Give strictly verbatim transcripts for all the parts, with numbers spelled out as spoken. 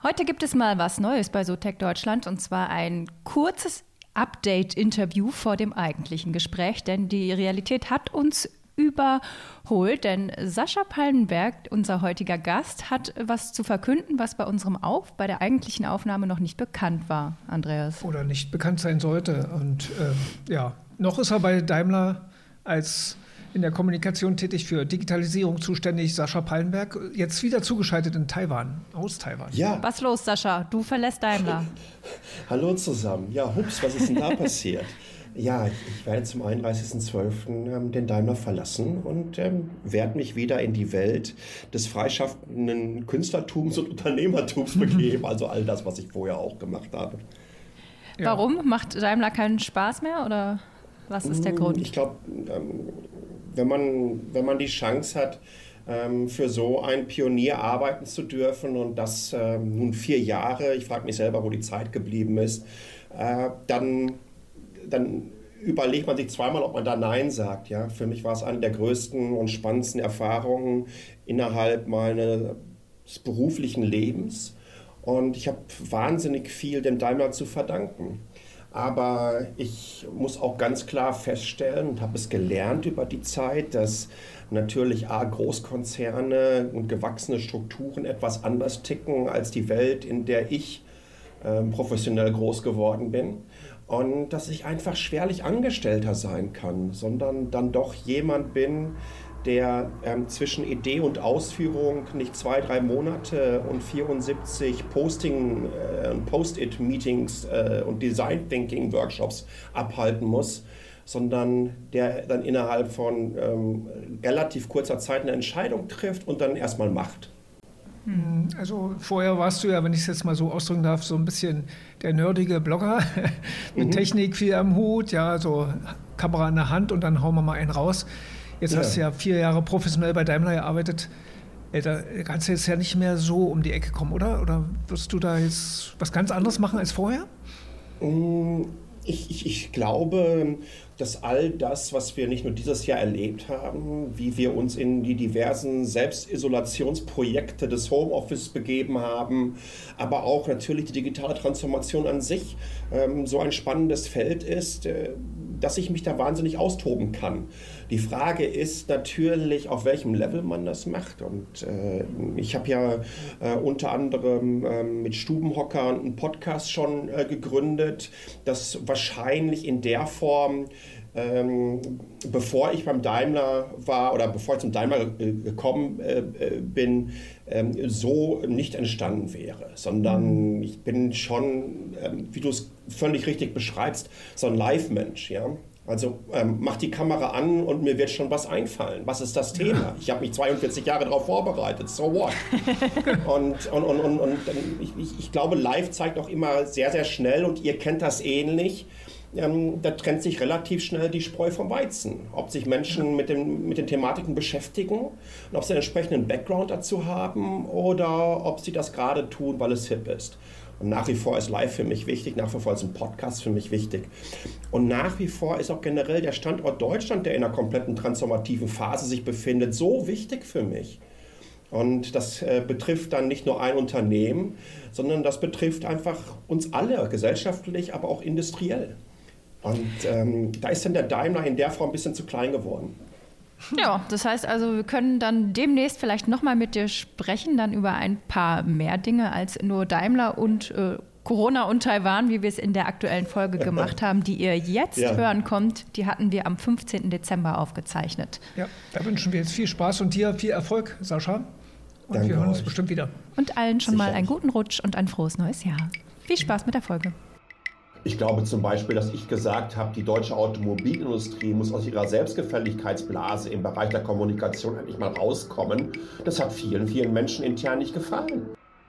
Heute gibt es mal was Neues bei SoTech Deutschland und zwar ein kurzes Update-Interview vor dem eigentlichen Gespräch, denn die Realität hat uns überholt, denn Sascha Pallenberg, unser heutiger Gast, hat was zu verkünden, was bei unserem Auf, bei der eigentlichen Aufnahme noch nicht bekannt war, Andreas. Oder nicht bekannt sein sollte. Und äh, ja, noch ist er bei Daimler als in der Kommunikation tätig, für Digitalisierung zuständig, Sascha Pallenberg, jetzt wieder zugeschaltet in Taiwan, aus Taiwan. Ja. Was los, Sascha? Du verlässt Daimler. Hallo zusammen. Ja, hups, was ist denn da passiert? Ja, ich werde zum einunddreißigsten zwölften Ähm, den Daimler verlassen und ähm, werde mich wieder in die Welt des freischaffenden Künstlertums und Unternehmertums begeben. Also all das, was ich vorher auch gemacht habe. Ja. Warum? Macht Daimler keinen Spaß mehr oder was ist der Grund? Ich glaube, ähm, wenn man, wenn man die Chance hat, ähm, für so einen Pionier arbeiten zu dürfen und das ähm, nun vier Jahre, ich frage mich selber, wo die Zeit geblieben ist, äh, dann, dann überlegt man sich zweimal, ob man da Nein sagt. Ja? Für mich war es eine der größten und spannendsten Erfahrungen innerhalb meines beruflichen Lebens und ich habe wahnsinnig viel dem Daimler zu verdanken. Aber ich muss auch ganz klar feststellen und habe es gelernt über die Zeit, dass natürlich A, Großkonzerne und gewachsene Strukturen etwas anders ticken als die Welt, in der ich äh, professionell groß geworden bin. Und dass ich einfach schwerlich Angestellter sein kann, sondern dann doch jemand bin, der ähm, zwischen Idee und Ausführung nicht zwei, drei Monate und vierundsiebzig Posting, äh, Post-it-Meetings äh, und Design-Thinking-Workshops abhalten muss, sondern der dann innerhalb von ähm, relativ kurzer Zeit eine Entscheidung trifft und dann erstmal macht. Also vorher warst du ja, wenn ich es jetzt mal so ausdrücken darf, so ein bisschen der nerdige Blogger mit mhm. Technik viel am Hut, ja, so Kamera in der Hand und dann hauen wir mal einen raus. Jetzt ja. hast du ja vier Jahre professionell bei Daimler gearbeitet. Da kannst du jetzt ja nicht mehr so um die Ecke kommen, oder? Oder wirst du da jetzt was ganz anderes machen als vorher? Ich, ich, ich glaube, dass all das, was wir nicht nur dieses Jahr erlebt haben, wie wir uns in die diversen Selbstisolationsprojekte des Homeoffice begeben haben, aber auch natürlich die digitale Transformation an sich ähm, so ein spannendes Feld ist, äh, dass ich mich da wahnsinnig austoben kann. Die Frage ist natürlich, auf welchem Level man das macht. Und äh, ich habe ja äh, unter anderem äh, mit Stubenhocker einen Podcast schon äh, gegründet, das wahrscheinlich in der Form, ähm, bevor ich beim Daimler war oder bevor ich zum Daimler äh, gekommen äh, bin, äh, so nicht entstanden wäre. Sondern ich bin schon, äh, wie du es völlig richtig beschreibst, so ein Live-Mensch, ja. Also ähm, mach die Kamera an und mir wird schon was einfallen. Was ist das Thema? Ich habe mich zweiundvierzig Jahre darauf vorbereitet. So what? und und, und, und, und ich, ich glaube, live zeigt auch immer sehr, sehr schnell und ihr kennt das ähnlich. Ähm, da trennt sich relativ schnell die Spreu vom Weizen. Ob sich Menschen mit, dem, mit den Thematiken beschäftigen und ob sie einen entsprechenden Background dazu haben oder ob sie das gerade tun, weil es hip ist. Und nach wie vor ist live für mich wichtig, nach wie vor ist ein Podcast für mich wichtig. Und nach wie vor ist auch generell der Standort Deutschland, der in einer kompletten transformativen Phase sich befindet, so wichtig für mich. Und das äh, betrifft dann nicht nur ein Unternehmen, sondern das betrifft einfach uns alle, gesellschaftlich, aber auch industriell. Und ähm, da ist dann der Daimler in der Form ein bisschen zu klein geworden. Ja, das heißt also, wir können dann demnächst vielleicht nochmal mit dir sprechen, dann über ein paar mehr Dinge als nur Daimler und äh, Corona und Taiwan, wie wir es in der aktuellen Folge gemacht haben, die ihr jetzt ja. hören kommt. Die hatten wir am fünfzehnten Dezember aufgezeichnet. Ja, da wünschen wir jetzt viel Spaß und dir viel Erfolg, Sascha. Und Danke wir hören uns euch. bestimmt wieder. Und allen schon Sicher. mal einen guten Rutsch und ein frohes neues Jahr. Viel Spaß mit der Folge. Ich glaube zum Beispiel, dass ich gesagt habe, die deutsche Automobilindustrie muss aus ihrer Selbstgefälligkeitsblase im Bereich der Kommunikation endlich mal rauskommen. Das hat vielen, vielen Menschen intern nicht gefallen.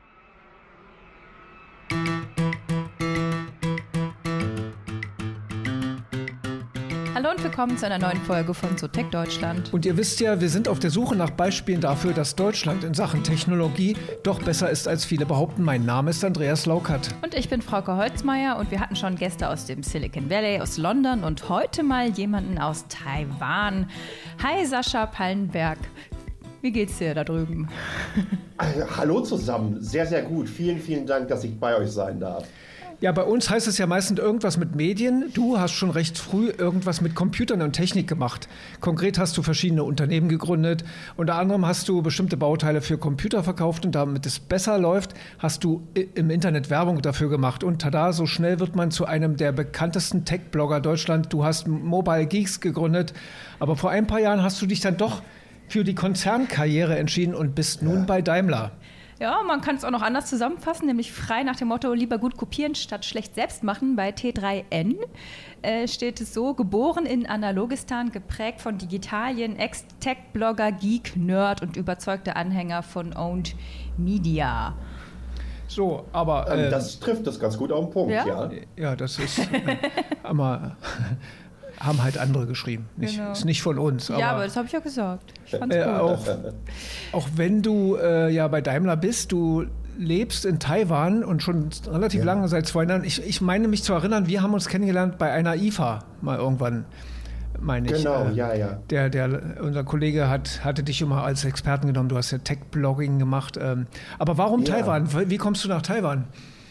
Hallo und willkommen zu einer neuen Folge von SoTech Deutschland. Und ihr wisst ja, wir sind auf der Suche nach Beispielen dafür, dass Deutschland in Sachen Technologie doch besser ist, als viele behaupten. Mein Name ist Andreas Laukert. Und ich bin Frauke Holzmeier und wir hatten schon Gäste aus dem Silicon Valley, aus London und heute mal jemanden aus Taiwan. Hi Sascha Pallenberg. Wie geht's dir da drüben? Hallo zusammen, sehr, sehr gut. Vielen, vielen Dank, dass ich bei euch sein darf. Ja, bei uns heißt es ja meistens irgendwas mit Medien. Du hast schon recht früh irgendwas mit Computern und Technik gemacht. Konkret hast du verschiedene Unternehmen gegründet. Unter anderem hast du bestimmte Bauteile für Computer verkauft und damit es besser läuft, hast du im Internet Werbung dafür gemacht. Und tada, so schnell wird man zu einem der bekanntesten Tech-Blogger Deutschlands. Du hast Mobile Geeks gegründet, aber vor ein paar Jahren hast du dich dann doch für die Konzernkarriere entschieden und bist nun ja. bei Daimler. Ja, man kann es auch noch anders zusammenfassen, nämlich frei nach dem Motto, lieber gut kopieren statt schlecht selbst machen. Bei T drei N äh, steht es so, geboren in Analogistan, geprägt von Digitalien, Ex-Tech-Blogger, Geek, Nerd und überzeugter Anhänger von Owned Media. So, aber... Äh, das trifft das ganz gut auf den Punkt, ja. Ja, ja das ist... Äh, aber, haben halt andere geschrieben. Nicht, genau. Ist nicht von uns. Aber, ja, aber das habe ich ja gesagt. Ich fand's äh, gut. Auch, auch wenn du äh, ja bei Daimler bist, du lebst in Taiwan und schon relativ ja. lange, seit zwei Jahren. Ich, ich meine mich zu erinnern, wir haben uns kennengelernt bei einer I F A mal irgendwann, meine ich. Genau, äh, ja, ja. Der, der, unser Kollege hat, hatte dich immer als Experten genommen. Du hast ja Tech-Blogging gemacht. Ähm, aber warum ja. Taiwan? Wie kommst du nach Taiwan?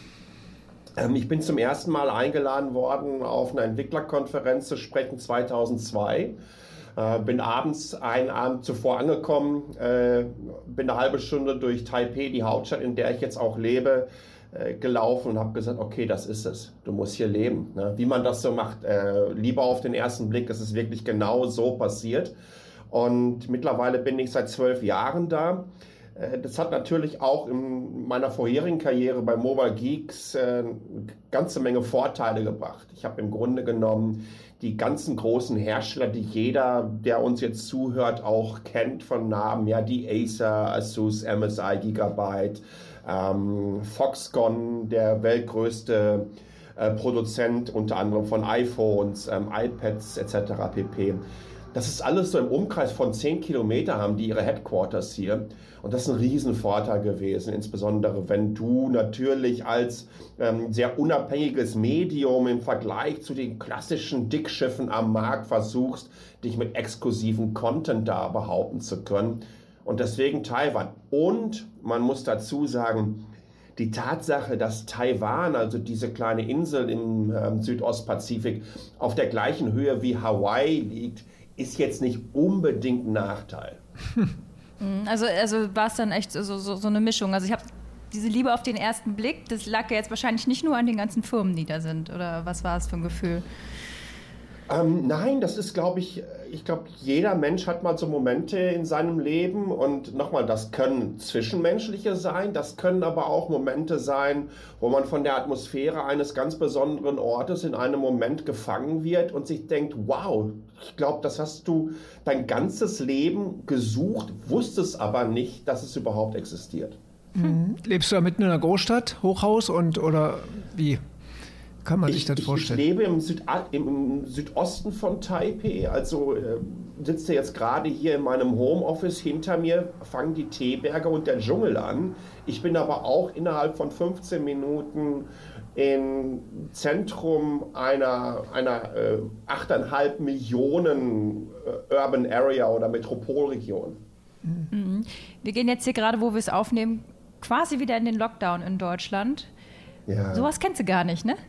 Ich bin zum ersten Mal eingeladen worden, auf einer Entwicklerkonferenz zu sprechen, zweitausendzwei. Äh, bin abends einen Abend zuvor angekommen, äh, bin eine halbe Stunde durch Taipei, die Hauptstadt, in der ich jetzt auch lebe, äh, gelaufen und habe gesagt, okay, das ist es, du musst hier leben. Ne? Wie man das so macht, äh, lieber auf den ersten Blick, ist es wirklich genau so passiert. Und mittlerweile bin ich seit zwölf Jahren da. Das hat natürlich auch in meiner vorherigen Karriere bei Mobile Geeks eine ganze Menge Vorteile gebracht. Ich habe im Grunde genommen die ganzen großen Hersteller, die jeder, der uns jetzt zuhört, auch kennt von Namen, ja, die Acer, Asus, M S I, Gigabyte, ähm, Foxconn, der weltgrößte äh, Produzent unter anderem von iPhones, ähm, iPads et cetera pp. Das ist alles so im Umkreis von zehn Kilometer, haben die ihre Headquarters hier. Und das ist ein Riesenvorteil gewesen, insbesondere wenn du natürlich als ähm, sehr unabhängiges Medium im Vergleich zu den klassischen Dickschiffen am Markt versuchst, dich mit exklusiven Content da behaupten zu können. Und deswegen Taiwan. Und man muss dazu sagen, die Tatsache, dass Taiwan, also diese kleine Insel im ähm, Südostpazifik, auf der gleichen Höhe wie Hawaii liegt, ist jetzt nicht unbedingt ein Nachteil. Also, also war es dann echt so, so, so eine Mischung. Also ich habe diese Liebe auf den ersten Blick, das lag ja jetzt wahrscheinlich nicht nur an den ganzen Firmen, die da sind. Oder was war es für ein Gefühl? Ähm, nein, das ist, glaube ich, ich glaube, jeder Mensch hat mal so Momente in seinem Leben und nochmal, das können zwischenmenschliche sein, das können aber auch Momente sein, wo man von der Atmosphäre eines ganz besonderen Ortes in einem Moment gefangen wird und sich denkt, wow, ich glaube, das hast du dein ganzes Leben gesucht, wusstest aber nicht, dass es überhaupt existiert. Mhm. Lebst du da mitten in einer Großstadt, Hochhaus und oder wie? Kann man sich ich, das vorstellen? Ich lebe im, Süd, im Südosten von Taipei, also äh, sitze jetzt gerade hier in meinem Homeoffice. Hinter mir fangen die Teeberge und der Dschungel an. Ich bin aber auch innerhalb von fünfzehn Minuten im Zentrum einer, einer äh, acht Komma fünf Millionen äh, Urban Area oder Metropolregion. Mhm. Wir gehen jetzt hier gerade, wo wir es aufnehmen, quasi wieder in den Lockdown in Deutschland. Ja. Sowas kennst du gar nicht, ne?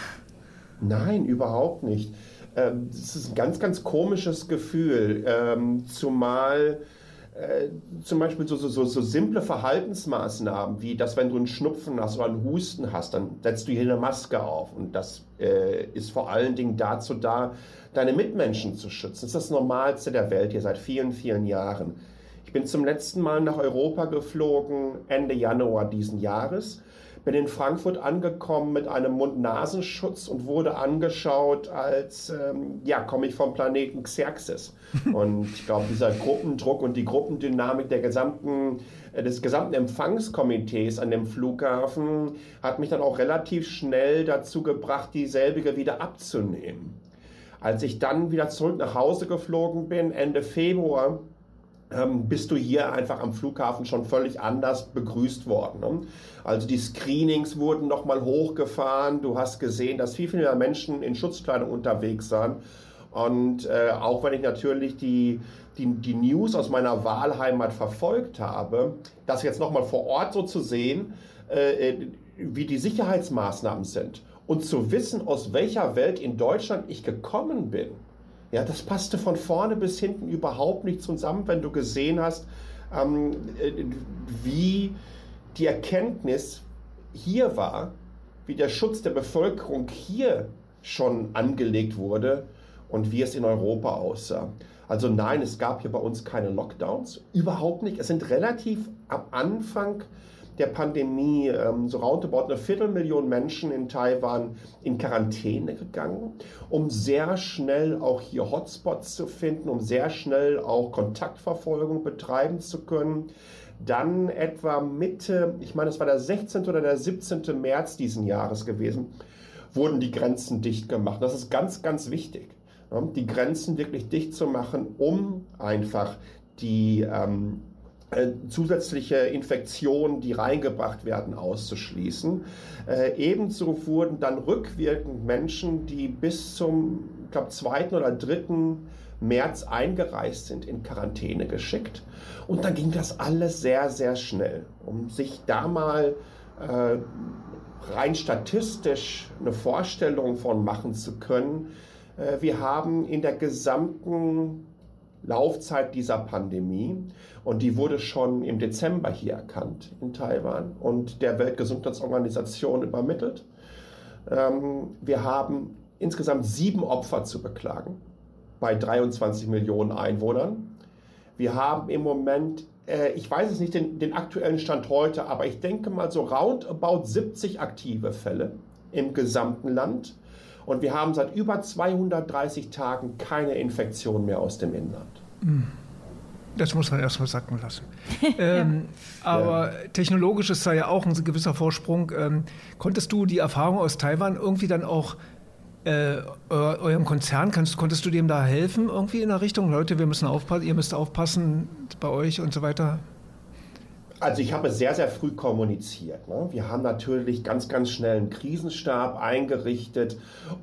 Nein, überhaupt nicht. Es ist ein ganz, ganz komisches Gefühl, zumal äh, zum Beispiel so, so, so simple Verhaltensmaßnahmen, wie dass wenn du einen Schnupfen hast oder einen Husten hast, dann setzt du hier eine Maske auf. Und das äh, ist vor allen Dingen dazu da, deine Mitmenschen zu schützen. Das ist das Normalste der Welt hier seit vielen, vielen Jahren. Ich bin zum letzten Mal nach Europa geflogen, Ende Januar diesen Jahres. Bin in Frankfurt angekommen mit einem Mund-Nasenschutz und wurde angeschaut als, ähm, ja, komme ich vom Planeten Xerxes. Und ich glaube, dieser Gruppendruck und die Gruppendynamik der gesamten, äh, des gesamten Empfangskomitees an dem Flughafen hat mich dann auch relativ schnell dazu gebracht, dieselbige wieder abzunehmen. Als ich dann wieder zurück nach Hause geflogen bin, Ende Februar, Ähm, bist du hier einfach am Flughafen schon völlig anders begrüßt worden. Ne? Also die Screenings wurden nochmal hochgefahren. Du hast gesehen, dass viel, viel mehr Menschen in Schutzkleidung unterwegs waren. Und äh, auch wenn ich natürlich die, die, die News aus meiner Wahlheimat verfolgt habe, das jetzt nochmal vor Ort so zu sehen, äh, wie die Sicherheitsmaßnahmen sind und zu wissen, aus welcher Welt in Deutschland ich gekommen bin, ja, das passte von vorne bis hinten überhaupt nicht zusammen, wenn du gesehen hast, ähm, wie die Erkenntnis hier war, wie der Schutz der Bevölkerung hier schon angelegt wurde und wie es in Europa aussah. Also nein, es gab hier bei uns keine Lockdowns, überhaupt nicht. Es sind relativ am Anfang der Pandemie ähm, so roundabout eine Viertelmillion Menschen in Taiwan in Quarantäne gegangen, um sehr schnell auch hier Hotspots zu finden, um sehr schnell auch Kontaktverfolgung betreiben zu können. Dann etwa Mitte, ich meine, es war der sechzehnte oder der siebzehnte März diesen Jahres gewesen, wurden die Grenzen dicht gemacht. Das ist ganz, ganz wichtig, die Grenzen wirklich dicht zu machen, um einfach die ähm, zusätzliche Infektionen, die reingebracht werden, auszuschließen. Äh, ebenso wurden dann rückwirkend Menschen, die bis zum, ich glaube, zweiten oder dritten März eingereist sind, in Quarantäne geschickt. Und dann ging das alles sehr, sehr schnell, um sich da mal äh, rein statistisch eine Vorstellung von machen zu können. Äh, wir haben in der gesamten Laufzeit dieser Pandemie, und die wurde schon im Dezember hier erkannt in Taiwan und der Weltgesundheitsorganisation übermittelt. Ähm, wir haben insgesamt sieben Opfer zu beklagen bei dreiundzwanzig Millionen Einwohnern. Wir haben im Moment, äh, ich weiß es nicht, den, den aktuellen Stand heute, aber ich denke mal so roundabout siebzig aktive Fälle im gesamten Land. Und wir haben seit über zweihundertdreißig Tagen keine Infektion mehr aus dem Inland. Das muss man erstmal sacken lassen. ähm, aber ja. Technologisch ist da ja auch ein gewisser Vorsprung. Ähm, konntest du die Erfahrung aus Taiwan irgendwie dann auch äh, eurem Konzern, kannst, konntest du dem da helfen irgendwie in der Richtung? Leute, wir müssen aufpassen, ihr müsst aufpassen bei euch und so weiter? Also ich habe sehr, sehr früh kommuniziert. Ne? Wir haben natürlich ganz, ganz schnell einen Krisenstab eingerichtet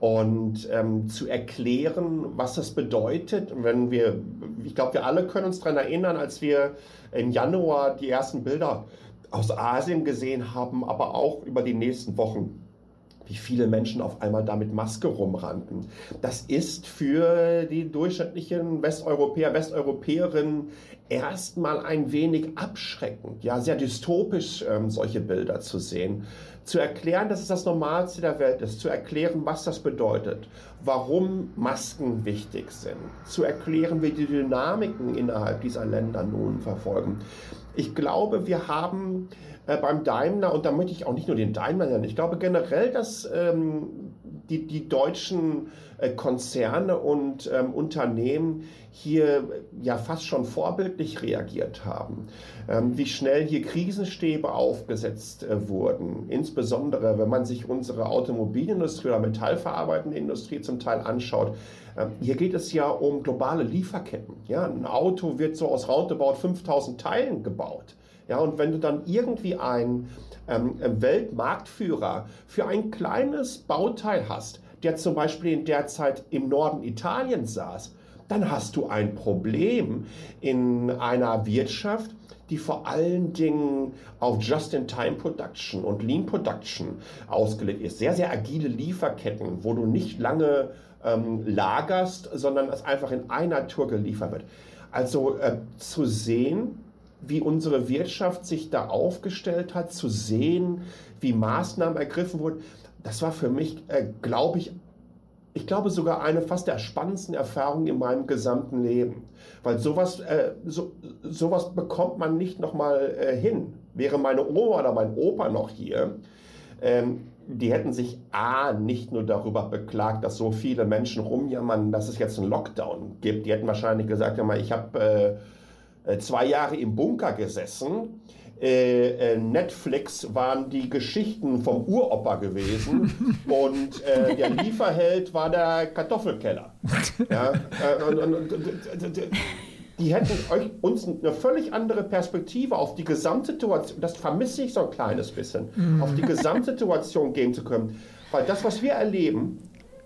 und ähm, zu erklären, was das bedeutet. Wenn wir, ich glaube, wir alle können uns daran erinnern, als wir im Januar die ersten Bilder aus Asien gesehen haben, aber auch über die nächsten Wochen, wie viele Menschen auf einmal da mit Maske rumrannten. Das ist für die durchschnittlichen Westeuropäer, Westeuropäerinnen erstmal ein wenig abschreckend, ja, sehr dystopisch, ähm, solche Bilder zu sehen. Zu erklären, dass es das Normalste der Welt ist, zu erklären, was das bedeutet, warum Masken wichtig sind, zu erklären, wie die Dynamiken innerhalb dieser Länder nun verfolgen. Ich glaube, wir haben äh, beim Daimler, und da möchte ich auch nicht nur den Daimler nennen, ich glaube generell, dass ähm, die, die deutschen äh, Konzerne und ähm, Unternehmen hier ja fast schon vorbildlich reagiert haben. Ähm, wie schnell hier Krisenstäbe aufgesetzt äh, wurden, insbesondere wenn man sich unsere Automobilindustrie oder metallverarbeitende Industrie zum Teil anschaut. Ähm, hier geht es ja um globale Lieferketten. Ja? Ein Auto wird so aus roundabout fünftausend Teilen gebaut. Ja, und wenn du dann irgendwie einen ähm, Weltmarktführer für ein kleines Bauteil hast, der zum Beispiel in der Zeit im Norden Italiens saß, dann hast du ein Problem in einer Wirtschaft, die vor allen Dingen auf Just-in-Time-Production und Lean-Production ausgelegt ist. Sehr, sehr agile Lieferketten, wo du nicht lange ähm, lagerst, sondern es einfach in einer Tour geliefert wird. Also äh, zu sehen, wie unsere Wirtschaft sich da aufgestellt hat, zu sehen, wie Maßnahmen ergriffen wurden, das war für mich, äh, glaube ich, ich glaube sogar eine fast der spannendsten Erfahrungen in meinem gesamten Leben. Weil sowas, äh, so, sowas bekommt man nicht nochmal äh, hin. Wäre meine Oma oder mein Opa noch hier, ähm, die hätten sich A, nicht nur darüber beklagt, dass so viele Menschen rumjammern, dass es jetzt einen Lockdown gibt. Die hätten wahrscheinlich gesagt, ja, mal, ich habe äh, zwei Jahre im Bunker gesessen. Äh, äh, Netflix waren die Geschichten vom Uropa gewesen und äh, der Lieferheld war der Kartoffelkeller. Ja, äh, und, und, und, und, die hätten euch, uns eine völlig andere Perspektive auf die Gesamtsituation, das vermisse ich so ein kleines bisschen, auf die Gesamtsituation geben zu können. Weil das, was wir erleben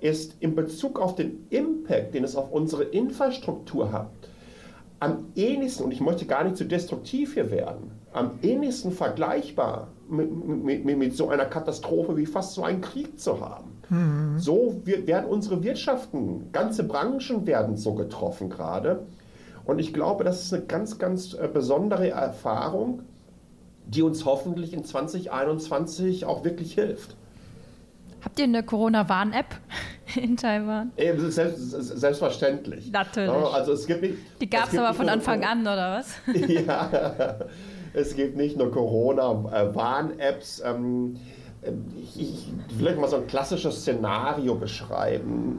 ist in Bezug auf den Impact, den es auf unsere Infrastruktur hat, am ähnlichsten, und ich möchte gar nicht zu destruktiv hier werden, am ähnlichsten vergleichbar mit, mit, mit, mit so einer Katastrophe wie fast so einen Krieg zu haben. Mhm. So werden unsere Wirtschaften, ganze Branchen werden so getroffen gerade. Und ich glaube, das ist eine ganz, ganz besondere Erfahrung, die uns hoffentlich in zwanzig einundzwanzig auch wirklich hilft. Habt ihr eine Corona-Warn-App in Taiwan? Selbst, selbstverständlich. Natürlich. Also es gibt nicht, die gab es aber von Anfang an, oder was? Ja, es gibt nicht nur Corona-Warn-Apps. Ich, ich will mal so ein klassisches Szenario beschreiben,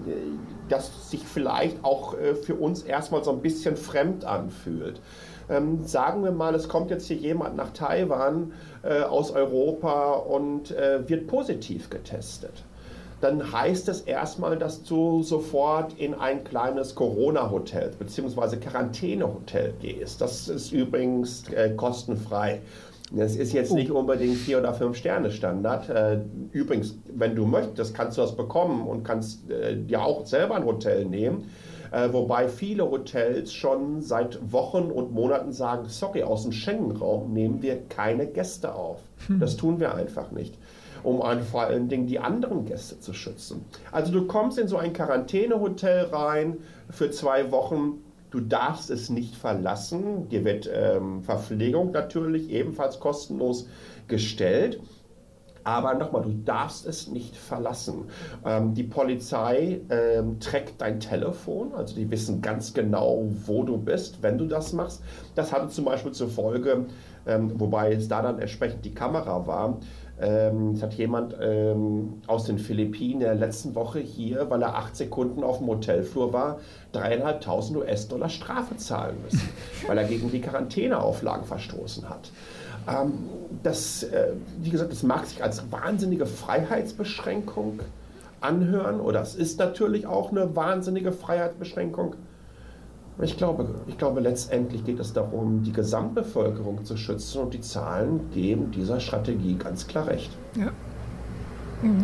das sich vielleicht auch für uns erstmal so ein bisschen fremd anfühlt. Ähm, sagen wir mal, es kommt jetzt hier jemand nach Taiwan äh, aus Europa und äh, wird positiv getestet. Dann heißt es erstmal, dass du sofort in ein kleines Corona-Hotel bzw. Quarantäne-Hotel gehst. Das ist übrigens äh, kostenfrei. Das ist jetzt nicht unbedingt vier oder fünf Sterne Standard. Äh, übrigens, wenn du möchtest, kannst du das bekommen und kannst äh, dir auch selber ein Hotel nehmen. Äh, wobei viele Hotels schon seit Wochen und Monaten sagen, sorry, aus dem Schengen-Raum nehmen wir keine Gäste auf. Hm. Das tun wir einfach nicht, um vor allen Dingen die anderen Gäste zu schützen. Also du kommst in so ein Quarantänehotel rein für zwei Wochen. Du darfst es nicht verlassen. Dir wird ähm, Verpflegung natürlich ebenfalls kostenlos gestellt. Aber nochmal, du darfst es nicht verlassen. Ähm, die Polizei ähm, trackt dein Telefon, also die wissen ganz genau, wo du bist, wenn du das machst. Das hatte zum Beispiel zur Folge, ähm, wobei es da dann entsprechend die Kamera war, ähm, es hat jemand ähm, aus den Philippinen in der letzten Woche hier, weil er acht Sekunden auf dem Hotelflur war, dreieinhalbtausend US-Dollar Strafe zahlen müssen, weil er gegen die Quarantäneauflagen verstoßen hat. Ähm, das, äh, wie gesagt, das mag sich als wahnsinnige Freiheitsbeschränkung anhören, oder es ist natürlich auch eine wahnsinnige Freiheitsbeschränkung. Ich glaube, ich glaube, letztendlich geht es darum, die Gesamtbevölkerung zu schützen, und die Zahlen geben dieser Strategie ganz klar recht. Ja. Mhm.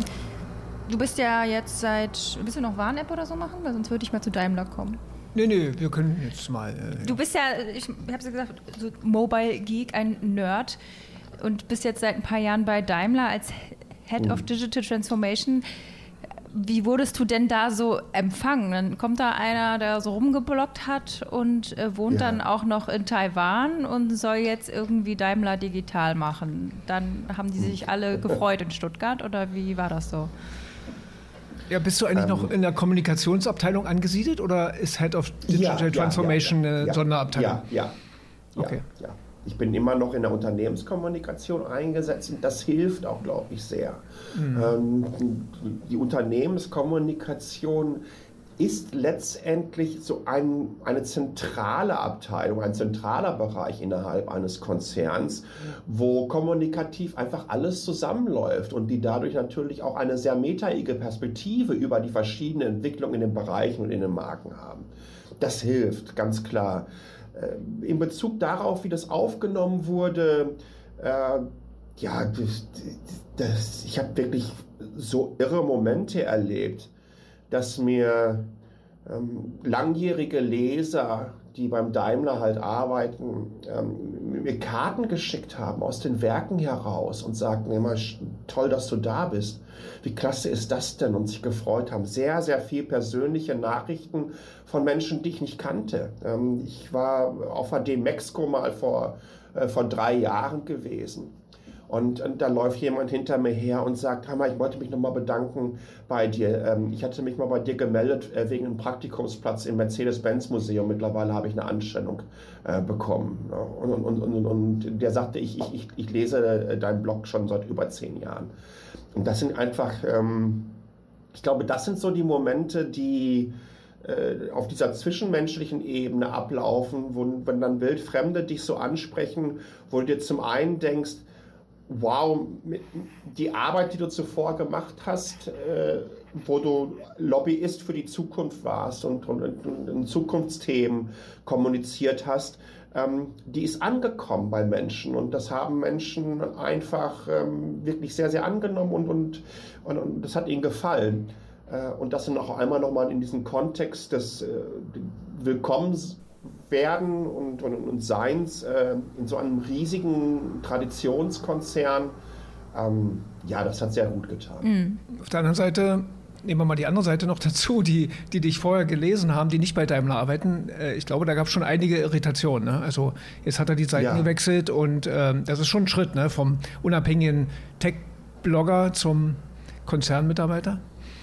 Du bist ja jetzt seit, willst du noch Warn-App oder so machen? Weil sonst würde ich mal zu Daimler kommen. Nee, nee, wir können jetzt mal... Äh, du bist ja, ich habe es ja gesagt, so Mobile Geek, ein Nerd, und bist jetzt seit ein paar Jahren bei Daimler als Head mhm. of Digital Transformation. Wie wurdest du denn da so empfangen? Dann kommt da einer, der so rumgeblockt hat und äh, wohnt ja. dann auch noch in Taiwan und soll jetzt irgendwie Daimler digital machen. Dann haben die sich alle gefreut in Stuttgart, oder wie war das so? Ja, bist du eigentlich ähm, noch in der Kommunikationsabteilung angesiedelt, oder ist Head of Digital ja, Transformation ja, ja, ja, eine ja, Sonderabteilung? Ja, ja. Okay. Ja, ja. Ich bin immer noch in der Unternehmenskommunikation eingesetzt, und das hilft auch, glaube ich, sehr. Mhm. Ähm, die Unternehmenskommunikation ist letztendlich so ein, eine zentrale Abteilung, ein zentraler Bereich innerhalb eines Konzerns, wo kommunikativ einfach alles zusammenläuft und die dadurch natürlich auch eine sehr metaige Perspektive über die verschiedenen Entwicklungen in den Bereichen und in den Marken haben. Das hilft, ganz klar. In Bezug darauf, wie das aufgenommen wurde, äh, ja, das, das, ich habe wirklich so irre Momente erlebt, dass mir ähm, langjährige Leser, die beim Daimler halt arbeiten, ähm, mir Karten geschickt haben aus den Werken heraus und sagten immer, toll, dass du da bist. Wie klasse ist das denn? Und sich gefreut haben. Sehr, sehr viel persönliche Nachrichten von Menschen, die ich nicht kannte. Ähm, ich war auf der D-Mexco mal vor, äh, vor drei Jahren gewesen. Und, und da läuft jemand hinter mir her und sagt, Hammer, ich wollte mich nochmal bedanken bei dir. Ähm, ich hatte mich mal bei dir gemeldet äh, wegen einem Praktikumsplatz im Mercedes-Benz-Museum. Mittlerweile habe ich eine Anstellung äh, bekommen. Ja. Und, und, und, und der sagte, ich, ich, ich lese äh, deinen Blog schon seit über zehn Jahren. Und das sind einfach, ähm, ich glaube, das sind so die Momente, die äh, auf dieser zwischenmenschlichen Ebene ablaufen, wo, wenn dann Wildfremde dich so ansprechen, wo du dir zum einen denkst, wow, die Arbeit, die du zuvor gemacht hast, äh, wo du Lobbyist für die Zukunft warst und, und, und, und Zukunftsthemen kommuniziert hast, ähm, die ist angekommen bei Menschen, und das haben Menschen einfach ähm, wirklich sehr, sehr angenommen, und, und, und, und das hat ihnen gefallen. Äh, und das dann auch einmal nochmal in diesen Kontext des äh, Willkommens werden und, und, und Seins äh, in so einem riesigen Traditionskonzern, ähm, ja, das hat sehr gut getan. Mhm. Auf der anderen Seite, nehmen wir mal die andere Seite noch dazu, die, die dich vorher gelesen haben, die nicht bei Daimler arbeiten. Äh, ich glaube, da gab es schon einige Irritationen. Ne? Also jetzt hat er die Seiten ja. gewechselt und ähm, das ist schon ein Schritt, ne? Vom unabhängigen Tech-Blogger zum Konzernmitarbeiter.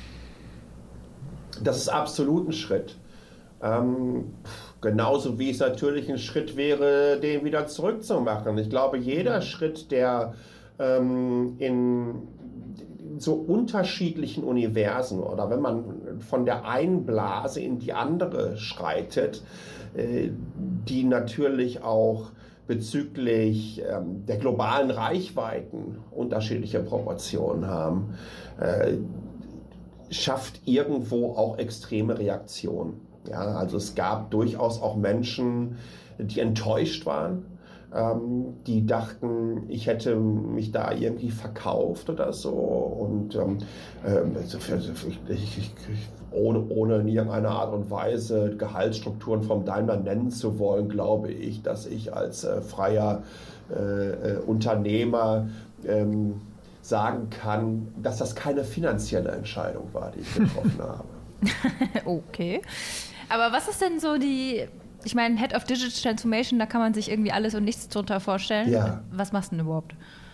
Das ist absolut ein Schritt. Ähm, genauso wie es natürlich ein Schritt wäre, den wieder zurückzumachen. Ich glaube, jeder Schritt, der ähm, in so unterschiedlichen Universen oder wenn man von der einen Blase in die andere schreitet, äh, die natürlich auch bezüglich ähm, der globalen Reichweiten unterschiedliche Proportionen haben, äh, schafft irgendwo auch extreme Reaktionen. Ja, also es gab durchaus auch Menschen, die enttäuscht waren, ähm, die dachten, ich hätte mich da irgendwie verkauft oder so. Und ähm, ich, ich, ich, ohne, ohne in irgendeiner Art und Weise Gehaltsstrukturen vom Daimler nennen zu wollen, glaube ich, dass ich als äh, freier äh, äh, Unternehmer ähm, sagen kann, dass das keine finanzielle Entscheidung war, die ich getroffen habe. Okay. Aber was ist denn so die, ich meine, Head of Digital Transformation, da kann man sich irgendwie alles und nichts drunter vorstellen. Ja. Was machst du denn überhaupt?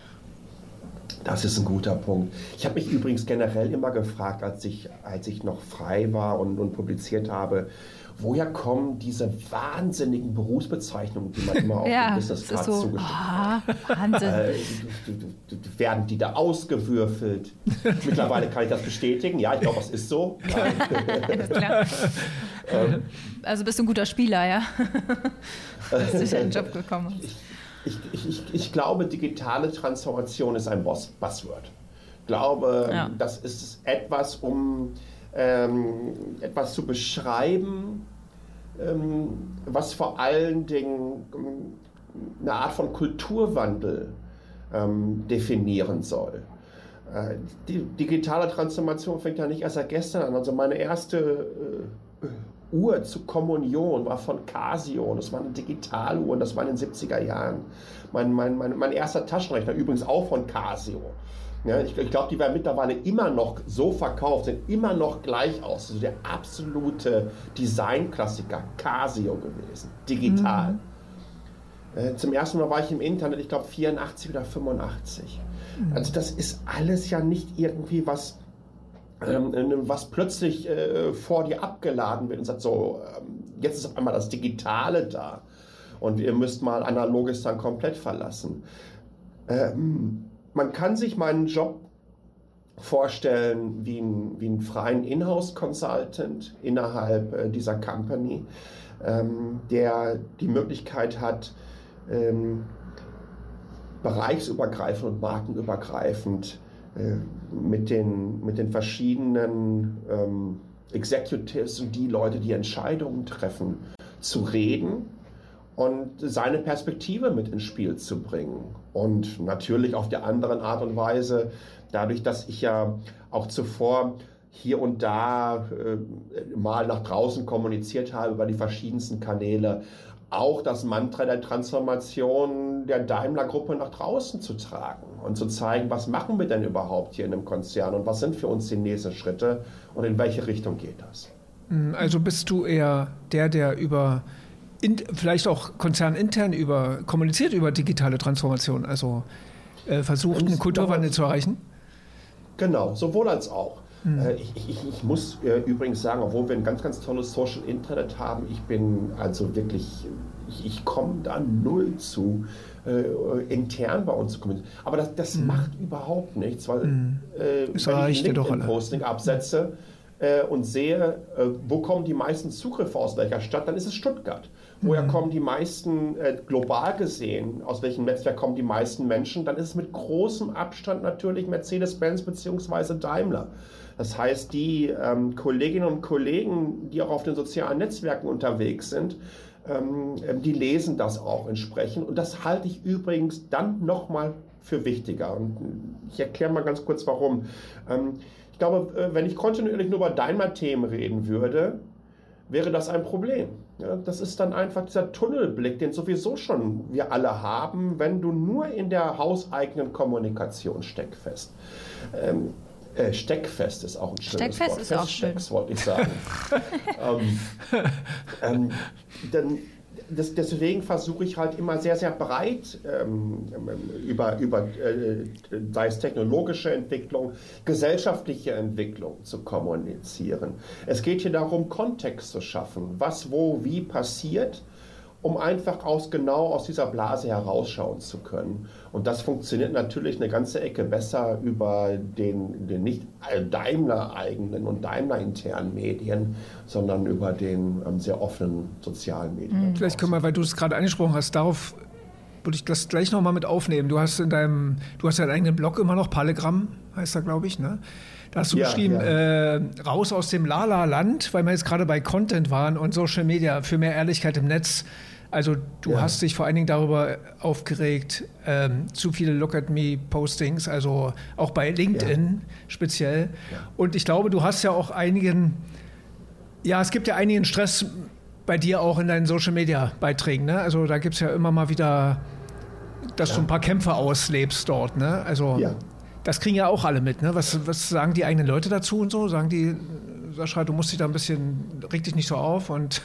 Das ist ein guter Punkt. Ich habe mich übrigens generell immer gefragt, als ich, als ich noch frei war und, und publiziert habe, woher kommen diese wahnsinnigen Berufsbezeichnungen, die man immer auf ja, den Business Cards so, zugeschickt hat? Oh, Wahnsinn. Äh, werden die da ausgewürfelt? Mittlerweile kann ich das bestätigen. Ja, ich glaube, es ist so. Ja, klar. ähm, also bist du ein guter Spieler, ja? Dass du den Job bekommen hast. Ich, ich, ich, ich glaube, digitale Transformation ist ein Buzzword. Ich glaube, ja. das ist etwas, um ähm, etwas zu beschreiben, ähm, was vor allen Dingen ähm, eine Art von Kulturwandel ähm, definieren soll. Äh, die digitale Transformation fängt ja nicht erst seit gestern an. Also meine erste äh, Uhr zur Kommunion war von Casio, das war eine Digitaluhr und das war in den siebziger Jahren. Mein, mein, mein, mein erster Taschenrechner übrigens auch von Casio. Ja, ich ich glaube, die werden mittlerweile immer noch so verkauft, sehen immer noch gleich aus. Also der absolute Designklassiker Casio gewesen, digital. Mhm. Äh, zum ersten Mal war ich im Internet, ich glaube vierundachtzig oder fünfundachtzig. Mhm. Also das ist alles ja nicht irgendwie was... was plötzlich äh, vor dir abgeladen wird und sagt so, ähm, jetzt ist auf einmal das Digitale da und ihr müsst mal Analoges dann komplett verlassen. Ähm, man kann sich meinen Job vorstellen wie, ein, wie einen freien Inhouse-Consultant innerhalb äh, dieser Company, ähm, der die Möglichkeit hat, ähm, bereichsübergreifend und markenübergreifend mit den, mit den verschiedenen ähm, Executives und die Leute, die Entscheidungen treffen, zu reden und seine Perspektive mit ins Spiel zu bringen. Und natürlich auf der anderen Art und Weise, dadurch, dass ich ja auch zuvor hier und da äh, mal nach draußen kommuniziert habe über die verschiedensten Kanäle, auch das Mantra der Transformation der Daimler-Gruppe nach draußen zu tragen und zu zeigen, was machen wir denn überhaupt hier in einem Konzern und was sind für uns die nächsten Schritte und in welche Richtung geht das? Also bist du eher der, der über, in, vielleicht auch konzernintern über, kommuniziert über digitale Transformation, also äh, versucht, einen Kulturwandel zu erreichen? Genau, sowohl als auch. Ich, ich, ich muss äh, übrigens sagen, obwohl wir ein ganz, ganz tolles Social Internet haben, ich bin also wirklich, ich, ich komme da null zu, äh, intern bei uns zu kommen. Aber das, das mm. macht überhaupt nichts, weil mm. äh, wenn ich ein Posting absetze äh, und sehe, äh, wo kommen die meisten Zugriffe aus welcher Stadt, dann ist es Stuttgart. Woher mm. kommen die meisten, äh, global gesehen, aus welchem Netzwerk kommen die meisten Menschen, dann ist es mit großem Abstand natürlich Mercedes-Benz bzw. Daimler. Das heißt, die ähm, Kolleginnen und Kollegen, die auch auf den sozialen Netzwerken unterwegs sind, ähm, die lesen das auch entsprechend. Und das halte ich übrigens dann nochmal für wichtiger. Und ich erkläre mal ganz kurz, warum. Ähm, ich glaube, wenn ich kontinuierlich nur über Daimler-Themen reden würde, wäre das ein Problem. Ja, das ist dann einfach dieser Tunnelblick, den sowieso schon wir alle haben, wenn du nur in der hauseigenen Kommunikation steckfest. Ähm, äh, steckfest ist auch ein schönes Steckfest Wort. ist auch schön. Feststecks, wollte ich sagen. ähm, ähm, dann, das, deswegen versuche ich halt immer sehr, sehr breit ähm, über, über äh, sei es technologische Entwicklung, gesellschaftliche Entwicklung zu kommunizieren. Es geht hier darum, Kontext zu schaffen, was, wo, wie passiert, um einfach aus, genau aus dieser Blase herausschauen zu können. Und das funktioniert natürlich eine ganze Ecke besser über den, den nicht Daimler-eigenen und Daimler-internen Medien, sondern über den ähm, sehr offenen sozialen Medien. Mhm. Vielleicht können wir, weil du es gerade angesprochen hast, darauf würde ich das gleich nochmal mit aufnehmen. Du hast in deinem, du hast ja deinen eigenen Blog immer noch, Pallegramm heißt er, glaube ich, ne? Da hast du ja, geschrieben, ja. äh, raus aus dem Lala-Land, weil wir jetzt gerade bei Content waren und Social Media für mehr Ehrlichkeit im Netz. Also du ja. hast dich vor allen Dingen darüber aufgeregt, ähm, zu viele Look-at-me-Postings, also auch bei LinkedIn ja. speziell. Ja. Und ich glaube, du hast ja auch einigen, ja, es gibt ja einigen Stress bei dir auch in deinen Social-Media-Beiträgen, ne? Also da gibt es ja immer mal wieder, dass ja. du ein paar Kämpfe auslebst dort, ne? Also ja. das kriegen ja auch alle mit, ne? Was, was sagen die eigenen Leute dazu und so? Sagen die, Sascha, du musst dich da ein bisschen, reg dich nicht so auf und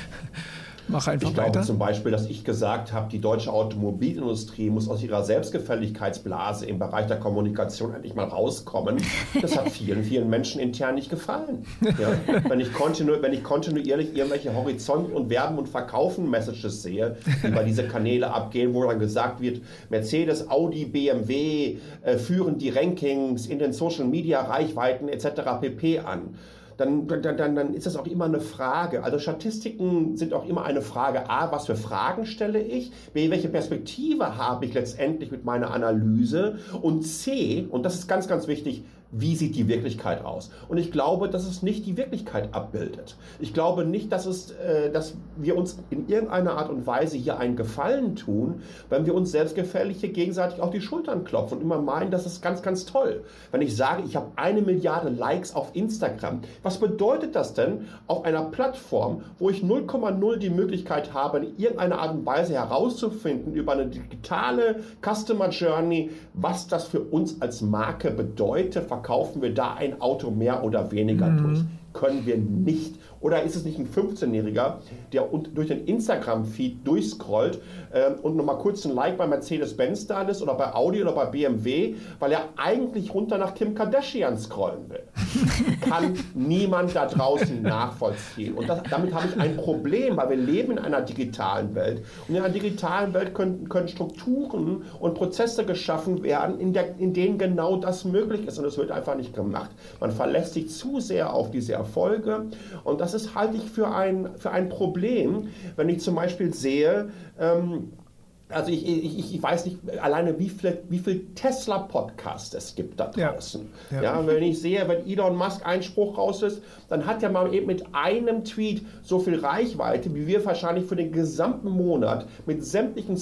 mach einfach ich glaube weiter. Zum Beispiel, dass ich gesagt habe, die deutsche Automobilindustrie muss aus ihrer Selbstgefälligkeitsblase im Bereich der Kommunikation endlich mal rauskommen. Das hat vielen, vielen Menschen intern nicht gefallen. Ja? Wenn, ich kontinu- wenn ich kontinuierlich irgendwelche Horizont- und Werben- und Verkaufen-Messages sehe, die über diese Kanäle abgehen, wo dann gesagt wird, Mercedes, Audi, B M W äh, führen die Rankings in den Social-Media-Reichweiten et cetera pp. An. Dann, dann, dann, dann ist das auch immer eine Frage. Also Statistiken sind auch immer eine Frage. A, was für Fragen stelle ich? B, welche Perspektive habe ich letztendlich mit meiner Analyse? Und C, und das ist ganz, ganz wichtig, wie sieht die Wirklichkeit aus? Und ich glaube, dass es nicht die Wirklichkeit abbildet. Ich glaube nicht, dass, es, äh, dass wir uns in irgendeiner Art und Weise hier einen Gefallen tun, wenn wir uns selbstgefällig hier gegenseitig auf die Schultern klopfen und immer meinen, das ist ganz, ganz toll. Wenn ich sage, ich habe eine Milliarde Likes auf Instagram, was bedeutet das denn auf einer Plattform, wo ich null Komma null die Möglichkeit habe, in irgendeiner Art und Weise herauszufinden über eine digitale Customer Journey, was das für uns als Marke bedeutet? Verkaufen wir da ein Auto mehr oder weniger mhm. durch? Können wir nicht. Oder ist es nicht ein fünfzehnjähriger, der durch den Instagram-Feed durchscrollt äh, und nochmal kurz ein Like bei Mercedes-Benz da ist oder bei Audi oder bei B M W, weil er eigentlich runter nach Kim Kardashian scrollen will? Kann niemand da draußen nachvollziehen. Und das, damit habe ich ein Problem, weil wir leben in einer digitalen Welt. Und in einer digitalen Welt können, können Strukturen und Prozesse geschaffen werden, in, der, in denen genau das möglich ist. Und es wird einfach nicht gemacht. Man verlässt sich zu sehr auf diese Erfolge. Und das ist, halte ich für ein, für ein Problem, wenn ich zum Beispiel sehe, ähm, also ich, ich, ich weiß nicht alleine, wie viel, wie viel Tesla-Podcasts es gibt da draußen. Ja. Ja. Ja, wenn ich sehe, wenn Elon Musk einen Spruch raus ist, dann hat er mal eben mit einem Tweet so viel Reichweite, wie wir wahrscheinlich für den gesamten Monat mit sämtlichen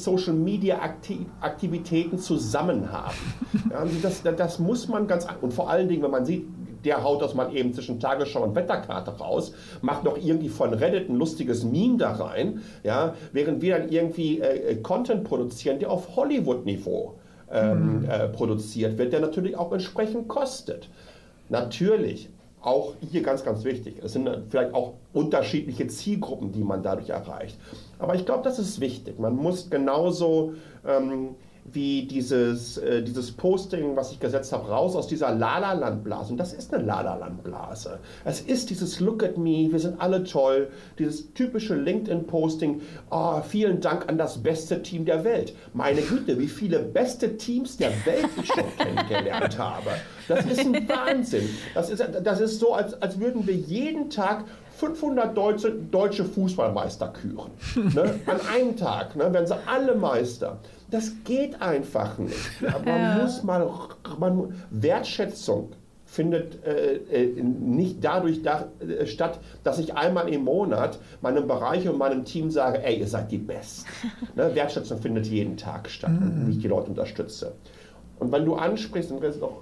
Social-Media-Aktivitäten zusammen haben. Ja, das, das muss man ganz, und vor allen Dingen, wenn man sieht, der haut das mal eben zwischen Tagesschau und Wetterkarte raus, macht noch irgendwie von Reddit ein lustiges Meme da rein, ja, während wir dann irgendwie äh, Content produzieren, der auf Hollywood-Niveau ähm, mhm. äh, produziert wird, der natürlich auch entsprechend kostet. Natürlich, auch hier ganz, ganz wichtig, es sind vielleicht auch unterschiedliche Zielgruppen, die man dadurch erreicht. Aber ich glaube, das ist wichtig. Man muss genauso ähm, wie dieses, äh, dieses Posting, was ich gesetzt habe, raus aus dieser La-La-Land-Blase. Und das ist eine La-La-Land-Blase. Es ist dieses Look at me, wir sind alle toll, dieses typische LinkedIn-Posting, oh, vielen Dank an das beste Team der Welt. Meine Güte, wie viele beste Teams der Welt ich schon kennengelernt habe. Das ist ein Wahnsinn. Das ist, das ist so, als, als würden wir jeden Tag fünfhundert deutsche, deutsche Fußballmeister küren. Ne? An einem Tag ne, werden sie alle Meister. Das geht einfach nicht. Ja, man ja. muss mal, man, Wertschätzung findet äh, nicht dadurch da, äh, statt, dass ich einmal im Monat meinem Bereich und meinem Team sage, ey, ihr seid die Besten. Ne? Wertschätzung findet jeden Tag statt, mhm. und ich die Leute unterstütze. Und wenn du ansprichst,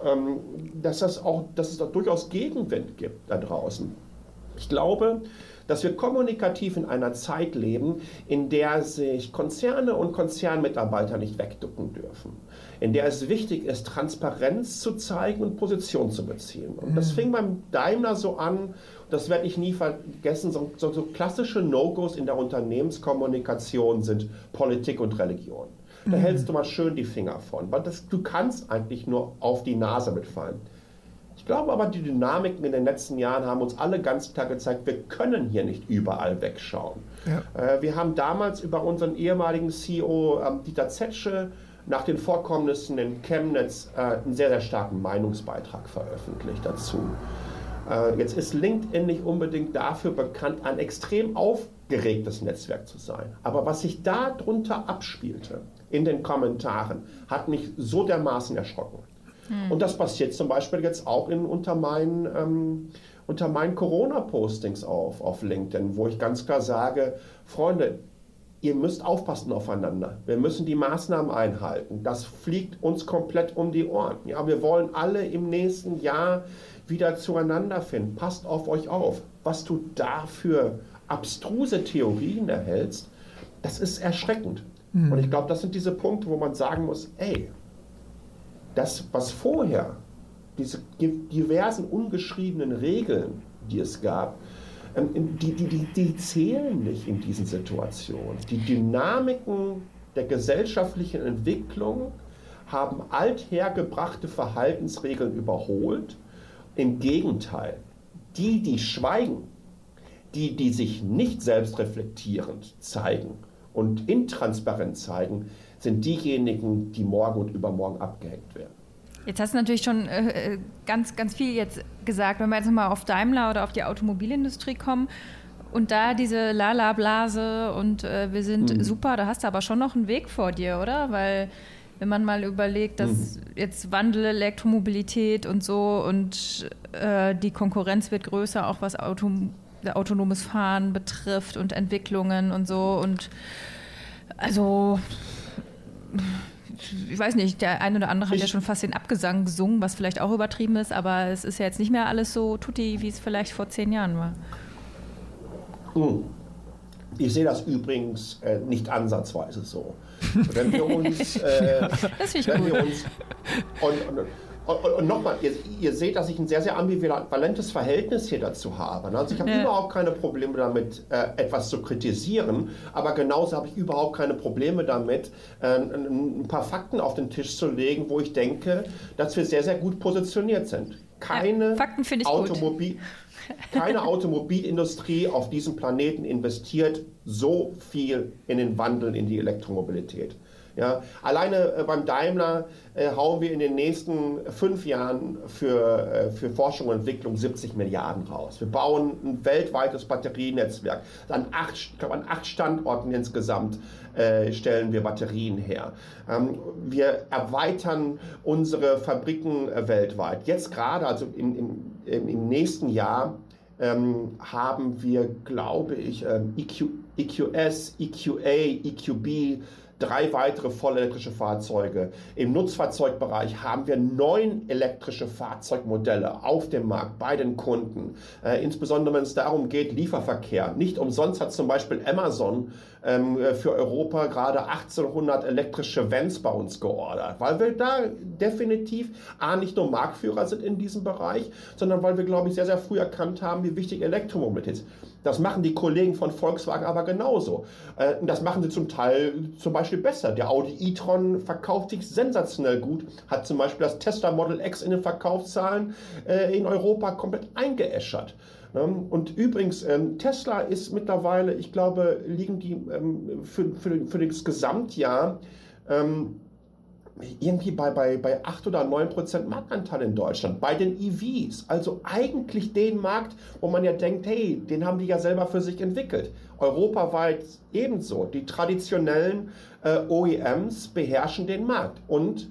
dass, das auch, dass es da durchaus Gegenwind gibt da draußen. Ich glaube, dass wir kommunikativ in einer Zeit leben, in der sich Konzerne und Konzernmitarbeiter nicht wegducken dürfen. In der es wichtig ist, Transparenz zu zeigen und Position zu beziehen. Und das fing beim Daimler so an, das werde ich nie vergessen, so, so, so klassische No-Gos in der Unternehmenskommunikation sind Politik und Religion. Da mhm. hältst du mal schön die Finger von, weil das, du kannst eigentlich nur auf die Nase mitfallen. Ich glaube aber, die Dynamiken in den letzten Jahren haben uns alle ganz klar gezeigt, wir können hier nicht überall wegschauen. Ja. Äh, wir haben damals über unseren ehemaligen C E O ähm, Dieter Zetsche nach den Vorkommnissen in Chemnitz äh, einen sehr, sehr starken Meinungsbeitrag veröffentlicht dazu. Äh, jetzt ist LinkedIn nicht unbedingt dafür bekannt, ein extrem aufgeregtes Netzwerk zu sein. Aber was sich da drunter abspielte in den Kommentaren, hat mich so dermaßen erschrocken. Hm. Und das passiert zum Beispiel jetzt auch in, unter meinen, ähm, unter meinen Corona-Postings auf, auf LinkedIn, wo ich ganz klar sage, Freunde, ihr müsst aufpassen aufeinander. Wir müssen die Maßnahmen einhalten. Das fliegt uns komplett um die Ohren. Ja, wir wollen alle im nächsten Jahr wieder zueinander finden. Passt auf euch auf. Was du da für abstruse Theorien erhältst, das ist erschreckend. Mhm. Und ich glaube, das sind diese Punkte, wo man sagen muss, ey, das, was vorher, diese diversen ungeschriebenen Regeln, die es gab, Die, die, die, die zählen nicht in diesen Situationen. Die Dynamiken der gesellschaftlichen Entwicklung haben althergebrachte Verhaltensregeln überholt. Im Gegenteil, die, die schweigen, die, die sich nicht selbstreflektierend zeigen und intransparent zeigen, sind diejenigen, die morgen und übermorgen abgehängt werden. Jetzt hast du natürlich schon äh, ganz, ganz viel jetzt gesagt. Wenn wir jetzt nochmal auf Daimler oder auf die Automobilindustrie kommen und da diese Lala-Blase und äh, wir sind mhm. super, da hast du aber schon noch einen Weg vor dir, oder? Weil wenn man mal überlegt, dass mhm. jetzt Wandel, Elektromobilität und so und äh, die Konkurrenz wird größer, auch was Auto, autonomes Fahren betrifft und Entwicklungen und so und also ich weiß nicht, der eine oder andere hat ich, ja schon fast den Abgesang gesungen, was vielleicht auch übertrieben ist, aber es ist ja jetzt nicht mehr alles so tutti, wie es vielleicht vor zehn Jahren war. Ich sehe das übrigens äh, nicht ansatzweise so. Wenn wir uns, äh, ja, das finde ich wenn gut. Wir uns und, und, und, und nochmal, ihr, ihr seht, dass ich ein sehr, sehr ambivalentes Verhältnis hier dazu habe. Also ich habe ja. überhaupt keine Probleme damit, äh, etwas zu kritisieren, aber genauso habe ich überhaupt keine Probleme damit, äh, ein paar Fakten auf den Tisch zu legen, wo ich denke, dass wir sehr, sehr gut positioniert sind. Keine ja, Fakten finde ich Automobil gut. Keine Automobilindustrie auf diesem Planeten investiert so viel in den Wandel in die Elektromobilität. Ja, alleine äh, beim Daimler äh, hauen wir in den nächsten fünf Jahren für, äh, für Forschung und Entwicklung siebzig Milliarden raus. Wir bauen ein weltweites Batterienetzwerk. An acht, ich glaube, an acht Standorten insgesamt äh, stellen wir Batterien her. Ähm, wir erweitern unsere Fabriken äh, weltweit. Jetzt gerade, also im, im, im nächsten Jahr, ähm, haben wir, glaube ich, ähm, E Q, E Q S, E Q A, E Q B, drei weitere vollelektrische Fahrzeuge. Im Nutzfahrzeugbereich haben wir neun elektrische Fahrzeugmodelle auf dem Markt bei den Kunden. Äh, insbesondere wenn es darum geht, Lieferverkehr. Nicht umsonst hat zum Beispiel Amazon ähm, für Europa gerade achtzehnhundert elektrische Vans bei uns geordert, weil wir da definitiv A, nicht nur Marktführer sind in diesem Bereich, sondern weil wir, glaube ich, sehr, sehr früh erkannt haben, wie wichtig Elektromobilität ist. Das machen die Kollegen von Volkswagen aber genauso. Äh, das machen sie zum Teil zum Beispiel besser. Der Audi e-tron verkauft sich sensationell gut, hat zum Beispiel das Tesla Model X in den Verkaufszahlen äh, in Europa komplett eingeäschert. Ähm, und übrigens, ähm, Tesla ist mittlerweile, ich glaube, liegen die ähm, für, für, für das Gesamtjahr ähm, irgendwie bei, bei, bei acht oder neun Prozent Marktanteil in Deutschland, bei den E Vs. Also eigentlich den Markt, wo man ja denkt, hey, den haben die ja selber für sich entwickelt. Europaweit ebenso. Die traditionellen äh, O E Ms beherrschen den Markt. Und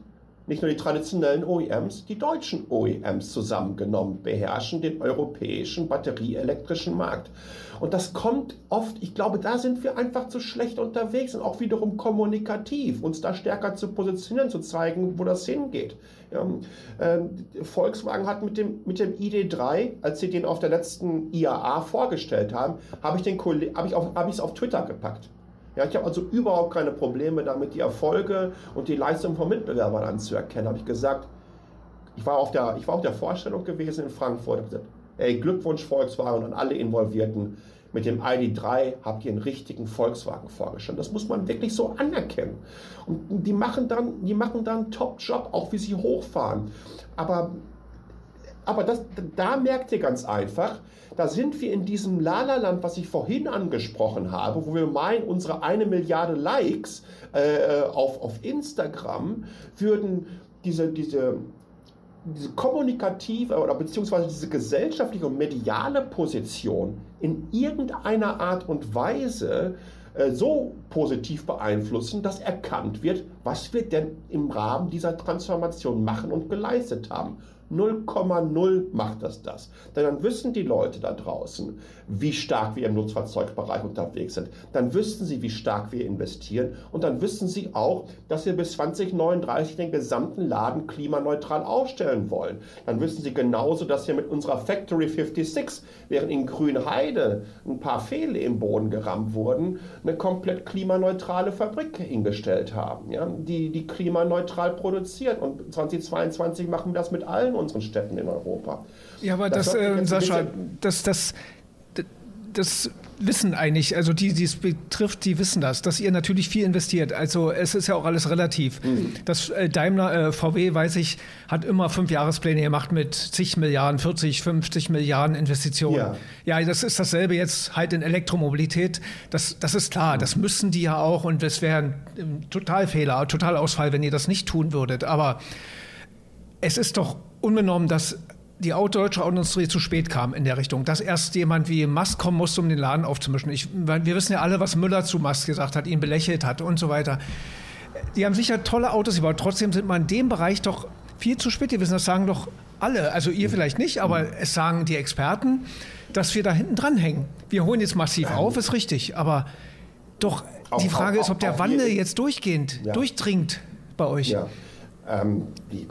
nicht nur die traditionellen O E Ms, die deutschen O E Ms zusammengenommen beherrschen den europäischen batterieelektrischen Markt. Und das kommt oft, ich glaube, da sind wir einfach zu schlecht unterwegs und auch wiederum kommunikativ, uns da stärker zu positionieren, zu zeigen, wo das hingeht. Ja, äh, Volkswagen hat mit dem, mit dem I D drei, als sie den auf der letzten I A A vorgestellt haben, habe ich den habe ich auf, habe ich es auf Twitter gepackt. Ja, ich habe also überhaupt keine Probleme damit, die Erfolge und die Leistung von Mitbewerbern anzuerkennen. Habe ich gesagt, ich war auf der, ich war auf der Vorstellung gewesen in Frankfurt, habe gesagt, ey, Glückwunsch Volkswagen und an alle Involvierten. Mit dem I D drei habt ihr einen richtigen Volkswagen vorgestellt. Das muss man wirklich so anerkennen. Und die machen dann, die machen dann einen Top-Job, auch wie sie hochfahren. Aber, aber das, da merkt ihr ganz einfach, da sind wir in diesem Lala-Land, was ich vorhin angesprochen habe, wo wir meinen, unsere eine Milliarde Likes äh, auf, auf Instagram würden diese, diese, diese kommunikative oder beziehungsweise diese gesellschaftliche und mediale Position in irgendeiner Art und Weise äh, so positiv beeinflussen, dass erkannt wird, was wir denn im Rahmen dieser Transformation machen und geleistet haben. null Komma null macht das das. Denn dann wissen die Leute da draußen, wie stark wir im Nutzfahrzeugbereich unterwegs sind. Dann wissen sie, wie stark wir investieren. Und dann wissen sie auch, dass wir bis zwanzig neununddreißig den gesamten Laden klimaneutral aufstellen wollen. Dann wissen sie genauso, dass wir mit unserer Factory fünfundsechzig, während in Grünheide ein paar Pfähle im Boden gerammt wurden, eine komplett klimaneutrale Fabrik hingestellt haben, ja, die, die klimaneutral produziert. Und zweitausendzweiundzwanzig machen wir das mit allen unseren Städten in Europa. Ja, aber das, das äh, Sascha, das, das, das wissen eigentlich, also die, die es betrifft, die wissen das, dass ihr natürlich viel investiert. Also es ist ja auch alles relativ. Mhm. Das äh, Daimler, äh, V W, weiß ich, hat immer fünf Jahrespläne gemacht mit zig Milliarden, vierzig, fünfzig Milliarden Investitionen. Ja, ja, das ist dasselbe jetzt halt in Elektromobilität. Das, das ist klar, mhm. das müssen die ja auch und das wäre ein Totalfehler, Totalausfall, wenn ihr das nicht tun würdet. Aber es ist doch unbenommen, dass die deutsche Autoindustrie zu spät kam in der Richtung, dass erst jemand wie Musk kommen musste, um den Laden aufzumischen. Ich, wir wissen ja alle, was Müller zu Musk gesagt hat, ihn belächelt hat und so weiter. Die haben sicher tolle Autos gebaut, trotzdem sind wir in dem Bereich doch viel zu spät gewesen. Das sagen doch alle, also ihr vielleicht nicht, aber es sagen die Experten, dass wir da hinten dran hängen. Wir holen jetzt massiv auf, ist richtig, aber doch auch, die Frage auch, ist, ob der Wandel jetzt durchgehend ja. durchdringt bei euch. Ja. Ähm, die,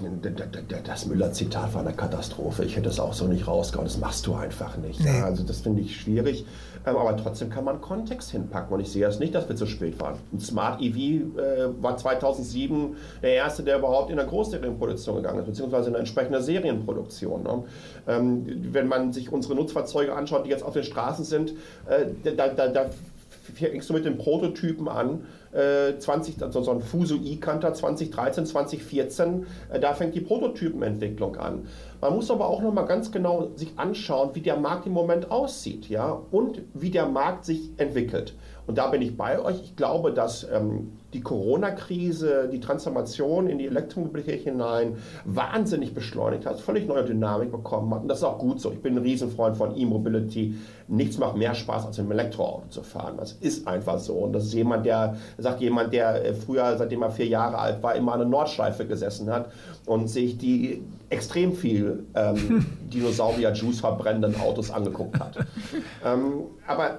das Müller-Zitat war eine Katastrophe. Ich hätte es auch so nicht rausgehauen. Das machst du einfach nicht. Nee. Ja, also das finde ich schwierig. Ähm, aber trotzdem kann man Kontext hinpacken. Und ich sehe es nicht, dass wir zu spät waren. Ein Smart E V äh, war zweitausendsieben der erste, der überhaupt in der Großserienproduktion gegangen ist, beziehungsweise in eine entsprechende Serienproduktion. Ne? Ähm, wenn man sich unsere Nutzfahrzeuge anschaut, die jetzt auf den Straßen sind, äh, da, da, da fängst du mit den Prototypen an, äh, zwanzig, also so ein Fuso e-Canter zwanzig dreizehn, zwanzig vierzehn, äh, da fängt die Prototypenentwicklung an. Man muss aber auch noch mal ganz genau sich anschauen, wie der Markt im Moment aussieht, ja, und wie der Markt sich entwickelt. Und da bin ich bei euch. Ich glaube, dass ähm, die Corona-Krise, die Transformation in die Elektromobilität hinein wahnsinnig beschleunigt hat, völlig neue Dynamik bekommen hat. Und das ist auch gut so. Ich bin ein Riesenfreund von E-Mobility. Nichts macht mehr Spaß, als mit einem Elektroauto zu fahren. Das ist einfach so. Und das ist jemand, der, sagt jemand, der früher, seitdem er vier Jahre alt war, immer an der Nordschleife gesessen hat und sich die extrem viel ähm, Dinosaurier-Juice verbrennenden Autos angeguckt hat. ähm, aber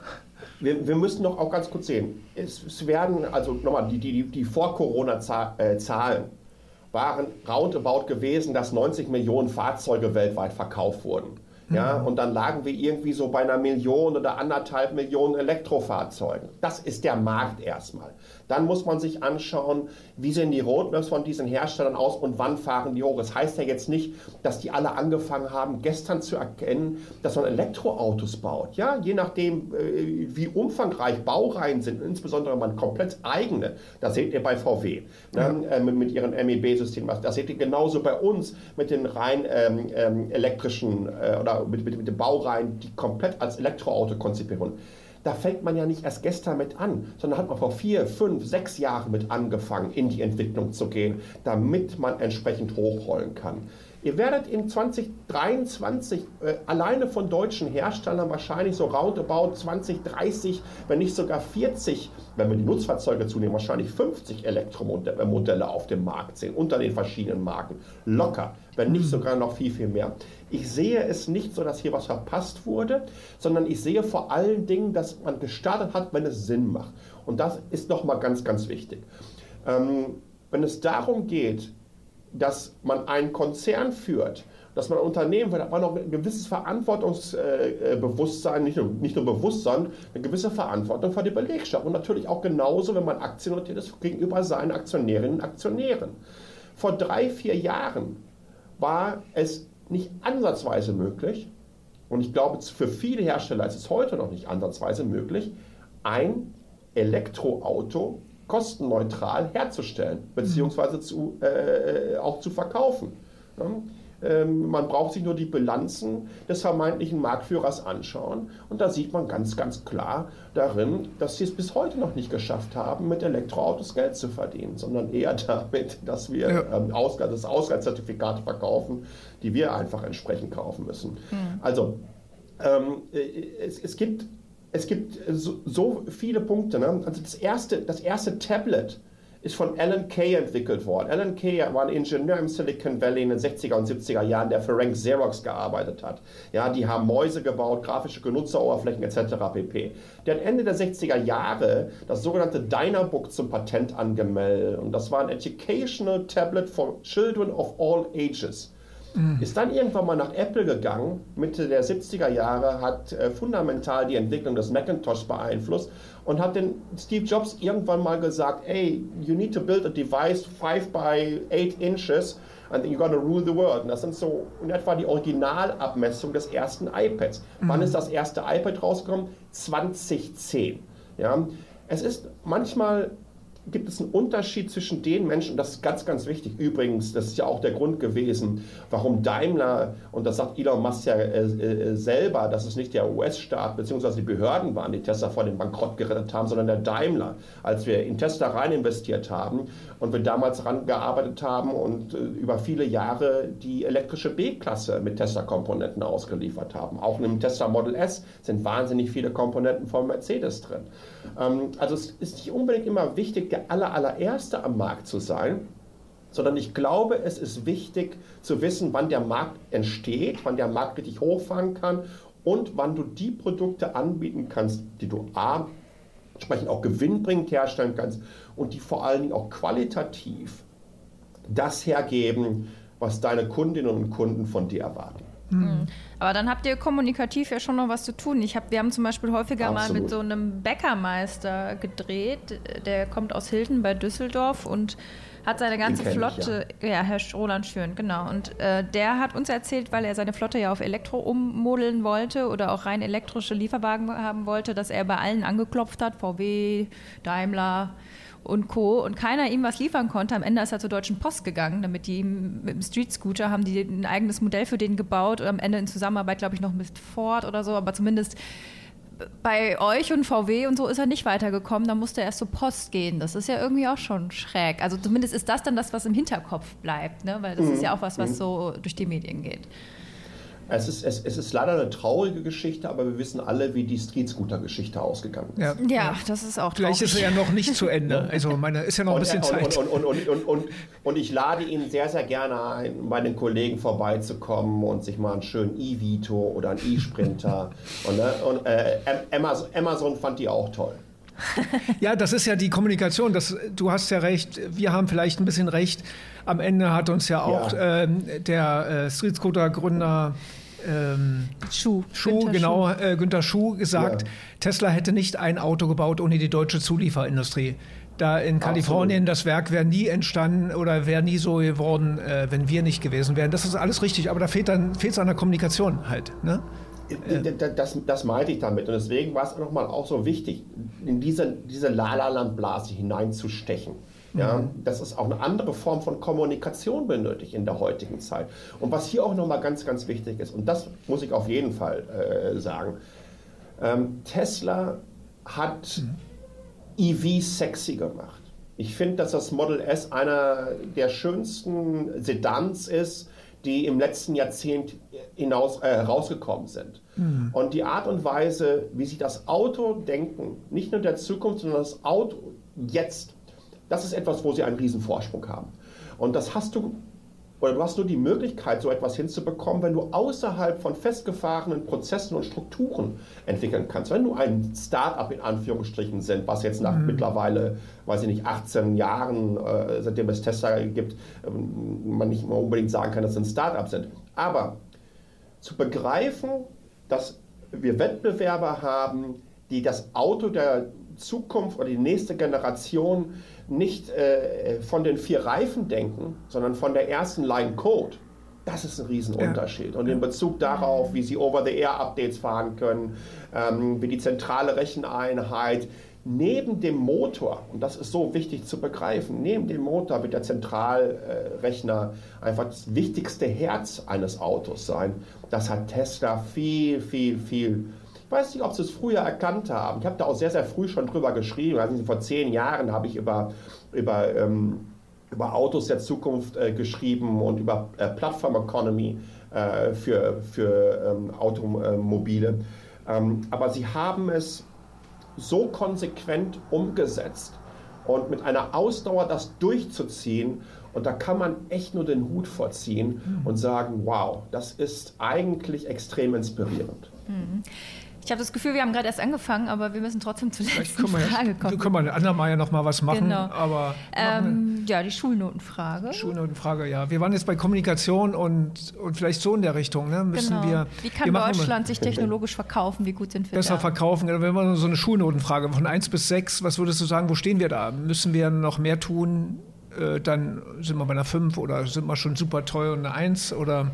Wir, wir müssen doch auch ganz kurz sehen, es, es werden, also nochmal, die, die, die Vor-Corona-Zahlen waren roundabout gewesen, dass neunzig Millionen Fahrzeuge weltweit verkauft wurden. Ja, und dann lagen wir irgendwie so bei einer Million oder anderthalb Millionen Elektrofahrzeugen. Das ist der Markt erstmal. Dann muss man sich anschauen, wie sehen die Roadmaps von diesen Herstellern aus und wann fahren die hoch. Das heißt ja jetzt nicht, dass die alle angefangen haben, gestern zu erkennen, dass man Elektroautos baut. Ja, je nachdem, wie umfangreich Baureihen sind, insbesondere man komplett eigene. Das seht ihr bei V W, ja. ne, mit, mit ihren M E B-Systemen. Das seht ihr genauso bei uns mit den rein ähm, ähm, elektrischen äh, oder Mit, mit, mit den Baureihen, die komplett als Elektroauto konzipieren. Da fängt man ja nicht erst gestern mit an, sondern hat man vor vier, fünf, sechs Jahren mit angefangen, in die Entwicklung zu gehen, damit man entsprechend hochrollen kann. Ihr werdet in zwanzig dreiundzwanzig äh, alleine von deutschen Herstellern wahrscheinlich so roundabout zwanzig, dreißig, wenn nicht sogar vierzig, wenn wir die Nutzfahrzeuge zunehmen, wahrscheinlich fünfzig Elektromodelle auf dem Markt sehen, unter den verschiedenen Marken. Locker, wenn nicht sogar noch viel, viel mehr. Ich sehe es nicht so, dass hier was verpasst wurde, sondern ich sehe vor allen Dingen, dass man gestartet hat, wenn es Sinn macht. Und das ist nochmal ganz, ganz wichtig. Ähm, wenn es darum geht, dass man einen Konzern führt, dass man ein Unternehmen führt, hat man noch ein gewisses Verantwortungsbewusstsein, nicht nur, nicht nur Bewusstsein, eine gewisse Verantwortung für die Belegschaft. Und natürlich auch genauso, wenn man aktiennotiert ist, gegenüber seinen Aktionärinnen und Aktionären. Vor drei, vier Jahren war es nicht ansatzweise möglich, und ich glaube, für viele Hersteller ist es heute noch nicht ansatzweise möglich, ein Elektroauto kostenneutral herzustellen, beziehungsweise zu, äh, auch zu verkaufen. Ja? Ähm, man braucht sich nur die Bilanzen des vermeintlichen Marktführers anschauen und da sieht man ganz, ganz klar darin, dass sie es bis heute noch nicht geschafft haben, mit Elektroautos Geld zu verdienen, sondern eher damit, dass wir ja. ähm, Ausgabe, das Ausgleichszertifikate verkaufen, die wir einfach entsprechend kaufen müssen. Mhm. Also ähm, es, es gibt Es gibt so, so viele Punkte. Ne? Also das erste, das erste Tablet ist von Alan Kay entwickelt worden. Alan Kay war ein Ingenieur im Silicon Valley in den sechziger und siebziger Jahren, der für Rank Xerox gearbeitet hat. Ja, die haben Mäuse gebaut, grafische Benutzeroberflächen et cetera pp. Der hat Ende der sechziger Jahre das sogenannte Dynabook zum Patent angemeldet. Und das war ein Educational Tablet for Children of all ages. Ist dann irgendwann mal nach Apple gegangen, Mitte der siebziger Jahre, hat äh, fundamental die Entwicklung des Macintosh beeinflusst und hat den Steve Jobs irgendwann mal gesagt, hey, you need to build a device five by eight inches and you're gonna rule the world. Und das sind so in etwa die Originalabmessung des ersten iPads. Mhm. Wann ist das erste iPad rausgekommen? zwanzig zehn. Ja? Es ist manchmal... gibt es einen Unterschied zwischen den Menschen, und das ist ganz, ganz wichtig. Übrigens, das ist ja auch der Grund gewesen, warum Daimler, und das sagt Elon Musk ja äh, äh, selber, dass es nicht der U S-Staat bzw. die Behörden waren, die Tesla vor dem Bankrott gerettet haben, sondern der Daimler. Als wir in Tesla rein investiert haben und wir damals ran gearbeitet haben und äh, über viele Jahre die elektrische B-Klasse mit Tesla-Komponenten ausgeliefert haben. Auch in dem Tesla Model S sind wahnsinnig viele Komponenten von Mercedes drin. Ähm, also es ist nicht unbedingt immer wichtig, der aller, allererste am Markt zu sein, sondern ich glaube, es ist wichtig zu wissen, wann der Markt entsteht, wann der Markt richtig hochfahren kann und wann du die Produkte anbieten kannst, die du A, entsprechend auch gewinnbringend herstellen kannst und die vor allen Dingen auch qualitativ das hergeben, was deine Kundinnen und Kunden von dir erwarten. Mhm. Aber dann habt ihr kommunikativ ja schon noch was zu tun. Ich hab, wir haben zum Beispiel häufiger Absolut. mal mit so einem Bäckermeister gedreht, der kommt aus Hilden bei Düsseldorf und hat seine ganze Flotte, ich, ja. ja, Herr Roland Schön, genau. Und äh, der hat uns erzählt, weil er seine Flotte ja auf Elektro ummodeln wollte oder auch rein elektrische Lieferwagen haben wollte, dass er bei allen angeklopft hat, V W, Daimler und Co. Und keiner ihm was liefern konnte. Am Ende ist er zur Deutschen Post gegangen, damit die mit dem Street Scooter haben die ein eigenes Modell für den gebaut und am Ende in Zusammenarbeit, glaube ich, noch mit Ford oder so, aber zumindest bei euch und V W und so ist er nicht weitergekommen, da musste er erst zur Post gehen. Das ist ja irgendwie auch schon schräg. Also zumindest ist das dann das, was im Hinterkopf bleibt, ne? Weil das mhm. ist ja auch was, was mhm. so durch die Medien geht. Es ist, es, es ist leider eine traurige Geschichte, aber wir wissen alle, wie die Street-Scooter-Geschichte ausgegangen ist. Ja, ja, das ist auch traurig. Vielleicht ist er ja noch nicht zu Ende. Also meine, ist ja noch ein bisschen und, Zeit. Und, und, und, und, und, und ich lade ihn sehr, sehr gerne ein, bei den Kollegen vorbeizukommen und sich mal einen schönen E-Vito oder einen E-Sprinter. und und äh, Amazon, Amazon fand die auch toll. Ja, das ist ja die Kommunikation. Das, du hast ja recht, wir haben vielleicht ein bisschen recht. Am Ende hat uns ja auch ja. Ähm, der äh, Street Scooter-Gründer ähm, Schuh, Schuh Günther genau, Schuh. Äh, Günther Schuh gesagt, ja. Tesla hätte nicht ein Auto gebaut ohne die deutsche Zulieferindustrie. Da in Kalifornien, Absolut. Das Werk wäre nie entstanden oder wäre nie so geworden, äh, wenn wir nicht gewesen wären. Das ist alles richtig, aber da fehlt dann fehlt's an der Kommunikation halt, ne? Das, das meinte ich damit. Und deswegen war es nochmal auch so wichtig, in diese, diese La-La-Land-Blase hineinzustechen. Ja, mhm. Das ist auch eine andere Form von Kommunikation benötigt in der heutigen Zeit. Und was hier auch nochmal ganz, ganz wichtig ist, und das muss ich auf jeden Fall äh, sagen, ähm, Tesla hat mhm. E V sexy gemacht. Ich finde, dass das Model S einer der schönsten Sedans ist, die im letzten Jahrzehnt hinaus, äh, herausgekommen sind. Mhm. Und die Art und Weise, wie sie das Autodenken, nicht nur der Zukunft, sondern das Auto jetzt, das ist etwas, wo sie einen riesen Vorsprung haben. Und das hast du, oder du hast nur die Möglichkeit, so etwas hinzubekommen, wenn du außerhalb von festgefahrenen Prozessen und Strukturen entwickeln kannst. Wenn du ein Start-up in Anführungsstrichen sind, was jetzt nach mhm. mittlerweile, weiß ich nicht, achtzehn Jahren, äh, seitdem es Tesla gibt, äh, man nicht mal unbedingt sagen kann, dass es ein Start-up sind. Aber zu begreifen, dass wir Wettbewerber haben, die das Auto der Zukunft oder die nächste Generation nicht äh, von den vier Reifen denken, sondern von der ersten Line Code. Das ist ein Riesenunterschied. Ja. Und in Bezug darauf, wie sie Over-the-Air-Updates fahren können, ähm, wie die zentrale Recheneinheit neben dem Motor, und das ist so wichtig zu begreifen, neben dem Motor wird der Zentralrechner einfach das wichtigste Herz eines Autos sein. Das hat Tesla viel, viel, viel. Ich weiß nicht, ob Sie es früher erkannt haben. Ich habe da auch sehr, sehr früh schon drüber geschrieben. Also vor zehn Jahren habe ich über, über, ähm, über Autos der Zukunft äh, geschrieben und über äh, Platform Economy äh, für, für ähm, Automobile. Ähm, aber sie haben es so konsequent umgesetzt und mit einer Ausdauer das durchzuziehen. Und da kann man echt nur den Hut vorziehen mhm. und sagen, wow, das ist eigentlich extrem inspirierend. Mhm. Ich habe das Gefühl, wir haben gerade erst angefangen, aber wir müssen trotzdem zur letzten Frage kommen. Du können wir andermal ja noch mal was machen. Genau. Aber ähm, ja, die Schulnotenfrage. Schulnotenfrage, ja. Wir waren jetzt bei Kommunikation und, und vielleicht so in der Richtung. Ne? Müssen genau. wir, wie kann wir Deutschland sich technologisch verkaufen? Wie gut sind wir besser da? verkaufen. Wenn wir so eine Schulnotenfrage von eins bis sechs, was würdest du sagen, wo stehen wir da? Müssen wir noch mehr tun? Äh, dann sind wir bei einer fünf oder sind wir schon super toll und eine eins oder...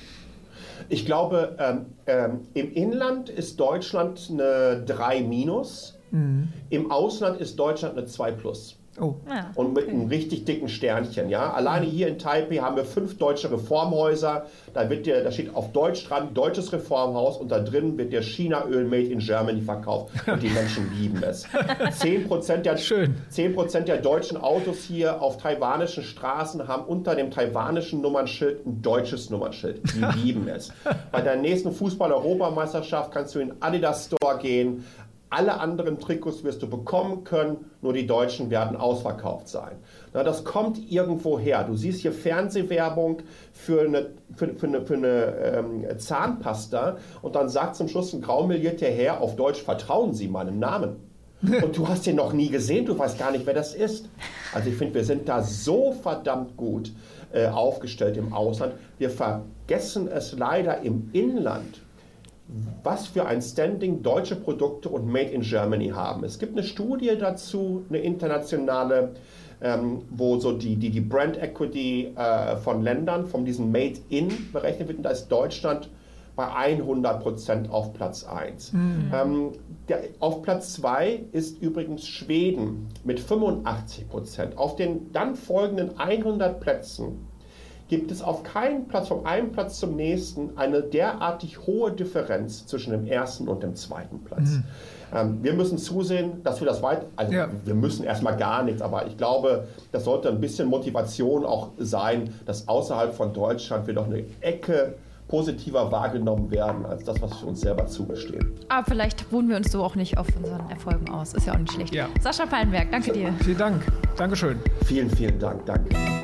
Ich glaube, ähm, ähm, im Inland ist Deutschland eine drei minus, mhm. im Ausland ist Deutschland eine zwei plus. Oh. Ja, und mit okay. einem richtig dicken Sternchen. Ja? Alleine hier in Taipei haben wir fünf deutsche Reformhäuser. Da, wird dir, da steht auf Deutsch dran, deutsches Reformhaus, und da drin wird dir China-Öl made in Germany verkauft. Und die Menschen lieben es. zehn Prozent der, Schön. zehn Prozent der deutschen Autos hier auf taiwanischen Straßen haben unter dem taiwanischen Nummernschild ein deutsches Nummernschild. Die lieben es. Bei der nächsten Fußball-Europameisterschaft kannst du in Adidas Store gehen. Alle anderen Trikots wirst du bekommen können, nur die deutschen werden ausverkauft sein. Na, das kommt irgendwo her. Du siehst hier Fernsehwerbung für eine, für, für eine, für eine ähm, Zahnpasta und dann sagt zum Schluss ein graumelierter Herr auf Deutsch, vertrauen Sie meinem Namen. Und du hast den noch nie gesehen, du weißt gar nicht, wer das ist. Also ich finde, wir sind da so verdammt gut äh, aufgestellt im Ausland. Wir vergessen es leider im Inland, was für ein Standing deutsche Produkte und Made in Germany haben. Es gibt eine Studie dazu, eine internationale, ähm, wo so die, die, die Brand Equity äh, von Ländern, von diesem Made in berechnet wird. Und da ist Deutschland bei hundert Prozent auf Platz eins. Mhm. Ähm, der, auf Platz zwei ist übrigens Schweden mit fünfundachtzig Prozent. Auf den dann folgenden hundert Plätzen gibt es auf keinen Platz, von einem Platz zum nächsten, eine derartig hohe Differenz zwischen dem ersten und dem zweiten Platz. Mhm. Ähm, wir müssen zusehen, dass wir das weit, also ja. wir müssen erstmal gar nichts, aber ich glaube, das sollte ein bisschen Motivation auch sein, dass außerhalb von Deutschland wir doch eine Ecke positiver wahrgenommen werden, als das, was wir uns selber zugestehen. Aber vielleicht ruhen wir uns so auch nicht auf unseren Erfolgen aus. Ist ja auch nicht schlecht. Ja. Sascha Pallenberg, danke dir. Vielen Dank. Dankeschön. Vielen, vielen Dank. Danke.